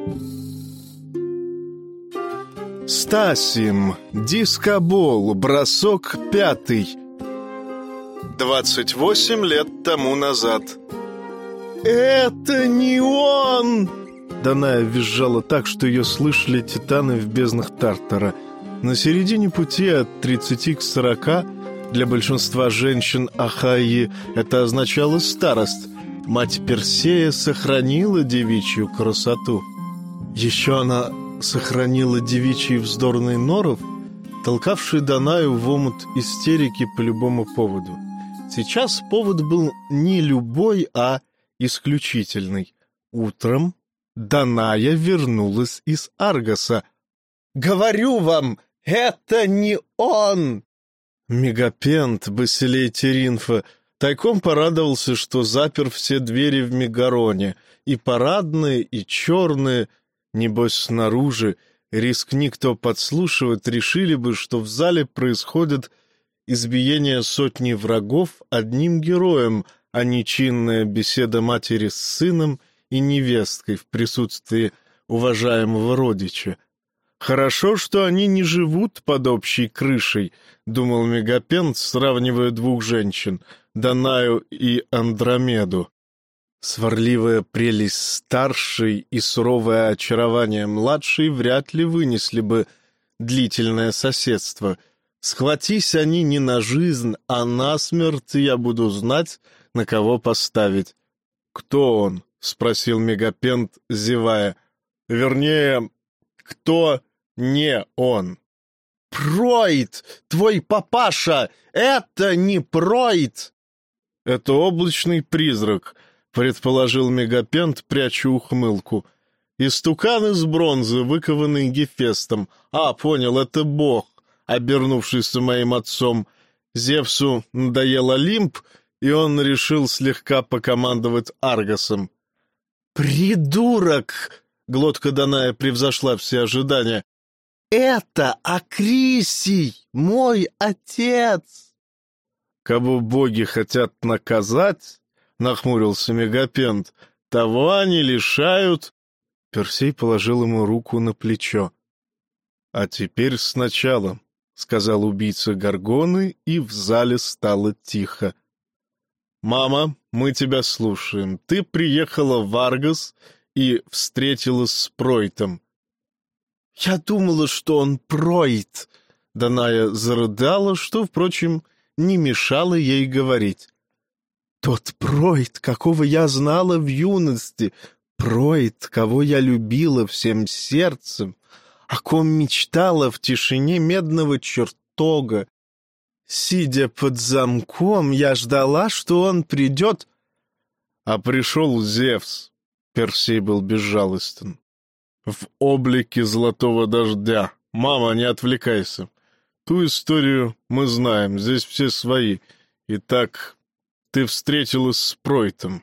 Стасим, дискобол, бросок 5. 28 лет тому назад. «Это не он!» Даная визжала так, что ее слышали титаны в безднах Тартара. На середине пути от 30 к 40 для большинства женщин Ахайи это означало старость. Мать Персея сохранила девичью красоту. Еще она сохранила девичий вздорный норов, толкавший Данаю в омут истерики по любому поводу. Сейчас повод был не любой, а исключительный. Утром Даная вернулась из Аргоса. «Говорю вам, это не он!» Мегапент, Басилей Теринфа, тайком порадовался, что запер все двери в Мегароне, и парадные, и черные. Небось, снаружи, рискни кто подслушивать, решили бы, что в зале происходит избиение сотни врагов одним героем, а не чинная беседа матери с сыном и невесткой в присутствии уважаемого родича. «Хорошо, что они не живут под общей крышей», — думал Мегапент, сравнивая двух женщин — Данаю и Андромеду. Сварливая прелесть старшей и суровое очарование младшей вряд ли вынесли бы длительное соседство. Схватись они не на жизнь, а на смерть, я буду знать, на кого поставить. «Кто он?» — спросил Мегапент, зевая. «Вернее, кто не он?» «Пройд! Твой папаша! Это не Пройд!» «Это облачный призрак», — предположил Мегапент, пряча ухмылку. «Истукан из бронзы, выкованный Гефестом. А, понял, это бог, обернувшийся моим отцом. Зевсу надоел Олимп, и он решил слегка покомандовать Аргосом». «Придурок!» — глотка Даная превзошла все ожидания. «Это Акрисий, мой отец!» «Кого боги хотят наказать, — нахмурился Мегапент, — того они лишают...» Персей положил ему руку на плечо. «А теперь сначала», — сказал убийца Горгоны, и в зале стало тихо. «Мама, мы тебя слушаем. Ты приехала в Аргос и встретилась с Пройтом». «Я думала, что он Пройд», — Даная зарыдала, что, впрочем, не мешало ей говорить. «Тот Пройд, какого я знала в юности, Пройд, кого я любила всем сердцем, о ком мечтала в тишине медного чертога. Сидя под замком, я ждала, что он придет». «А пришел Зевс», — Персей был безжалостен, — «в облике золотого дождя. Мама, не отвлекайся. Ту историю мы знаем, здесь все свои. Итак, ты встретилась с Пройтом».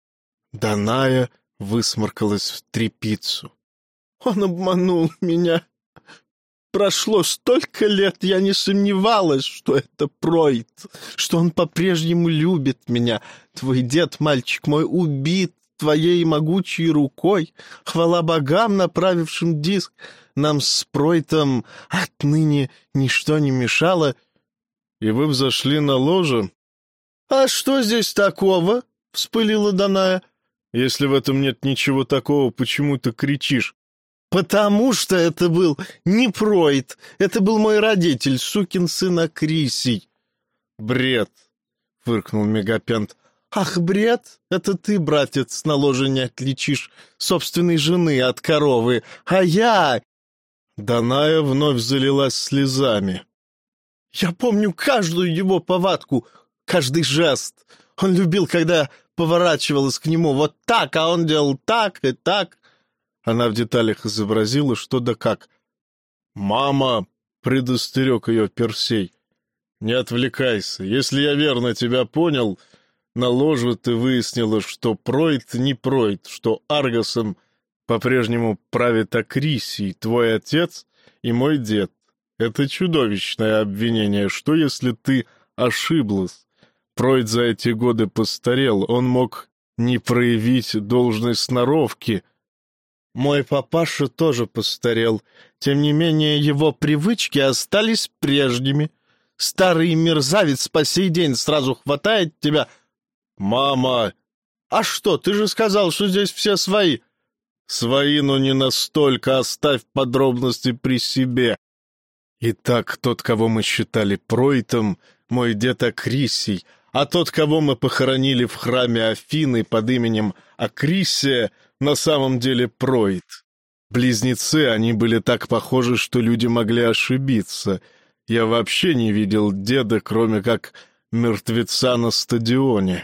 Даная высморкалась в тряпицу. «Он обманул меня. Прошло столько лет, я не сомневалась, что это Пройд, что он по-прежнему любит меня. Твой дед, мальчик мой, убит твоей могучей рукой. Хвала богам, направившим диск. Нам с Пройтом отныне ничто не мешало». «И вы взошли на ложе?» «А что здесь такого?» — вспылила Даная. «Если в этом нет ничего такого, почему ты кричишь?» «Потому что это был не Пройд, это был мой родитель, сукин сын Акрисий». «Бред!» — фыркнул Мегапент. «Ах, бред! Это ты, братец, на ложе не отличишь собственной жены от коровы, а я...» Даная вновь залилась слезами. «Я помню каждую его повадку, каждый жест. Он любил, когда поворачивалась к нему вот так, а он делал так и так». Она в деталях изобразила, что да как. «Мама!» — предостерег ее Персей. «Не отвлекайся. Если я верно тебя понял, на ложе ты выяснила, что Пройд не Пройд, что Аргосом по-прежнему правит Акрисий, твой отец и мой дед. Это чудовищное обвинение. Что, если ты ошиблась? Пройд за эти годы постарел, он мог не проявить должной сноровки». Мой папаша тоже постарел. Тем не менее, его привычки остались прежними. Старый мерзавец по сей день сразу хватает тебя. Мама! А что, ты же сказал, что здесь все свои. Свои, но не настолько, оставь подробности при себе. Итак, тот, кого мы считали Пройтом, мой дед Акрисий, а тот, кого мы похоронили в храме Афины под именем Акрисия, на самом деле Пройт. Близнецы, они были так похожи, что люди могли ошибиться. Я вообще не видел деда, кроме как мертвеца на стадионе.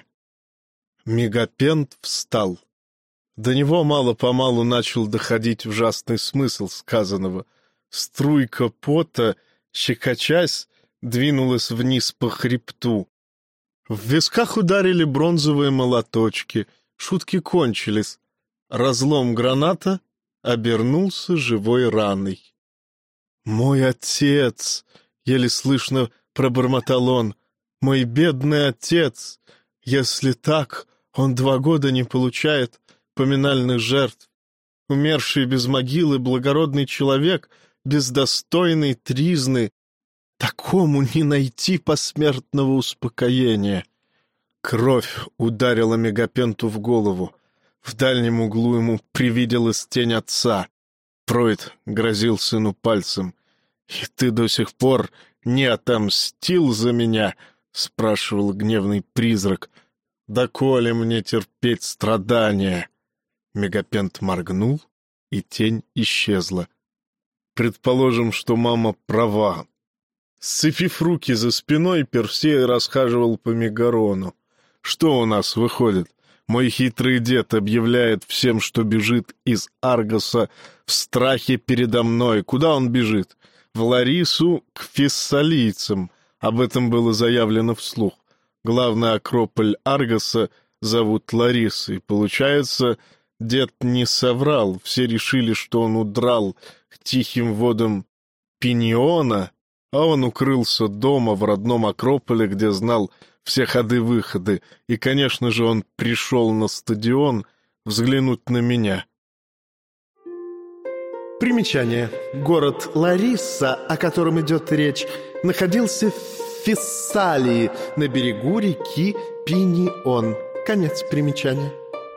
Мегапент встал. До него мало-помалу начал доходить ужасный смысл сказанного. Струйка пота, щекочась, двинулась вниз по хребту. В висках ударили бронзовые молоточки, шутки кончились. Разлом граната обернулся живой раной. «Мой отец!» — еле слышно пробормотал он. «Мой бедный отец! Если так, он 2 года не получает поминальных жертв. Умерший без могилы благородный человек, без достойной тризны, такому не найти посмертного успокоения». Кровь ударила Мегапенту в голову. В дальнем углу ему привиделась тень отца. Пройд грозил сыну пальцем. «И ты до сих пор не отомстил за меня?» — спрашивал гневный призрак. «Доколе мне терпеть страдания?» Мегапент моргнул, и тень исчезла. Предположим, что мама права. Сцепив руки за спиной, Персей расхаживал по Мегарону. Что у нас выходит? Мой хитрый дед объявляет всем, что бежит из Аргоса в страхе передо мной. Куда он бежит? В Ларису, к фессалийцам. Об этом было заявлено вслух. Главный акрополь Аргоса зовут Ларисой. Получается, дед не соврал. Все решили, что он удрал к тихим водам Пиниона, а он укрылся дома в родном Акрополе, где знал все ходы-выходы, и, конечно же, он пришел на стадион взглянуть на меня. Примечание. Город Лариса, о котором идет речь, находился в Фессалии, на берегу реки Пинион. Конец примечания.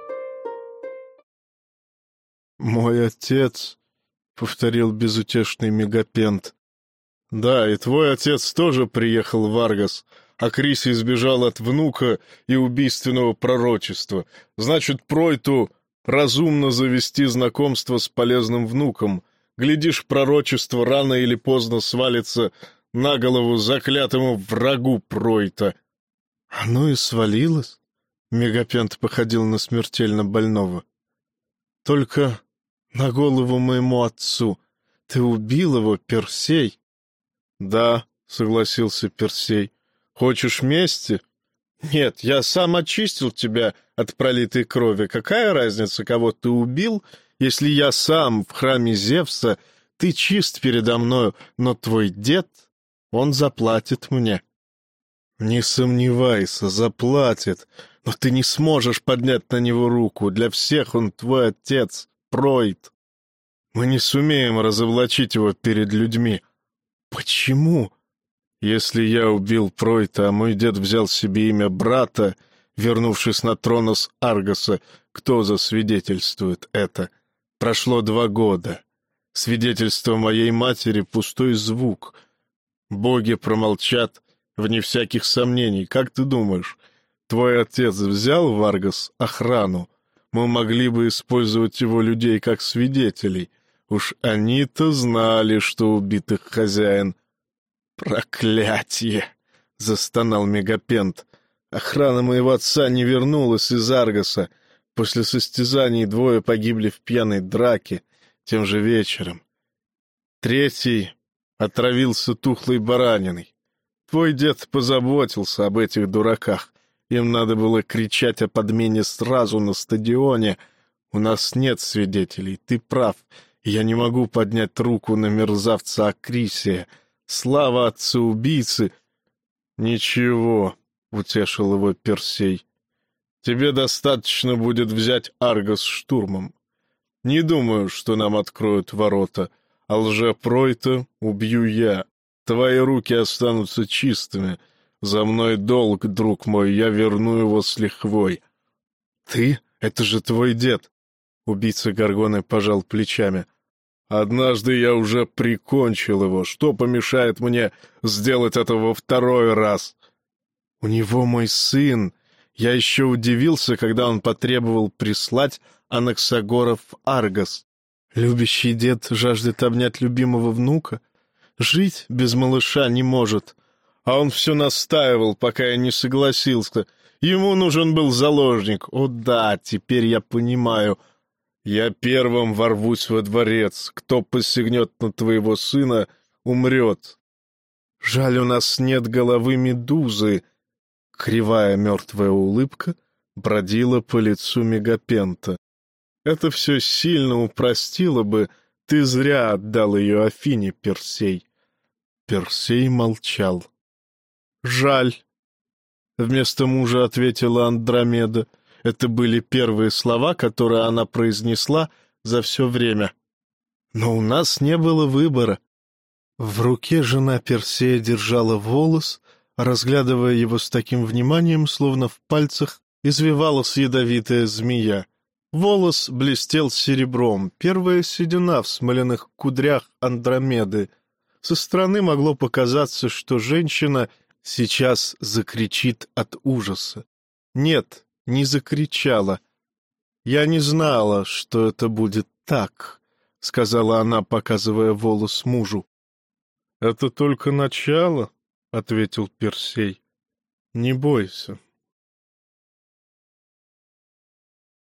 «Мой отец», — повторил безутешный Мегапент. «Да, и твой отец тоже приехал в Аргос, а Крисий сбежал от внука и убийственного пророчества. Значит, Пройту разумно завести знакомство с полезным внуком. Глядишь, пророчество рано или поздно свалится на голову заклятому врагу Пройта». «Оно и свалилось?» — Мегапент походил на смертельно больного. «Только на голову моему отцу. Ты убил его, Персей?» «Да», — согласился Персей. «Хочешь мести?» «Нет, я сам очистил тебя от пролитой крови. Какая разница, кого ты убил, если я сам в храме Зевса, ты чист передо мною, но твой дед, он заплатит мне». «Не сомневайся, заплатит, но ты не сможешь поднять на него руку. Для всех он твой отец, Пройд. Мы не сумеем разоблачить его перед людьми». «Почему?» «Если я убил Пройта, а мой дед взял себе имя брата, вернувшись на трон с Аргоса, кто засвидетельствует это? Прошло 2 года. Свидетельство моей матери — пустой звук. Боги промолчат, вне всяких сомнений. Как ты думаешь, твой отец взял в Аргос охрану? Мы могли бы использовать его людей как свидетелей. Уж они-то знали, что убит их хозяин». «Проклятие!» — застонал Мегапент. «Охрана моего отца не вернулась из Аргоса. После состязаний 2 погибли в пьяной драке тем же вечером. 3 отравился тухлой бараниной. Твой дед позаботился об этих дураках. Им надо было кричать о подмене сразу на стадионе. У нас нет свидетелей, ты прав. Я не могу поднять руку на мерзавца Акрисия. Слава отцу-убийцы!» «Ничего», — утешил его Персей. «Тебе достаточно будет взять Аргос штурмом. Не думаю, что нам откроют ворота, а лжепройта убью я. Твои руки останутся чистыми. За мной долг, друг мой, я верну его с лихвой». «Ты? Это же твой дед!» Убийца Горгоны пожал плечами. «Однажды я уже прикончил его. Что помешает мне сделать это во второй раз?» «У него мой сын. Я еще удивился, когда он потребовал прислать Анаксагора в Аргос. Любящий дед жаждет обнять любимого внука. Жить без малыша не может. А он все настаивал, пока я не согласился. Ему нужен был заложник. О да, теперь я понимаю. Я первым ворвусь во дворец. Кто посягнет на твоего сына, умрет. Жаль, у нас нет головы медузы». Кривая мертвая улыбка бродила по лицу Мегапента. «Это все сильно упростило бы. Ты зря отдал ее Афине, Персей». Персей молчал. «Жаль», — вместо мужа ответила Андромеда. Это были первые слова, которые она произнесла за все время. «Но у нас не было выбора». В руке жена Персея держала волос, разглядывая его с таким вниманием, словно в пальцах извивалась ядовитая змея. Волос блестел серебром, первая седина в смоляных кудрях Андромеды. Со стороны могло показаться, что женщина сейчас закричит от ужаса. Нет, не закричала. «Я не знала, что это будет так», — сказала она, показывая волос мужу. «Это только начало», — ответил Персей. «Не бойся,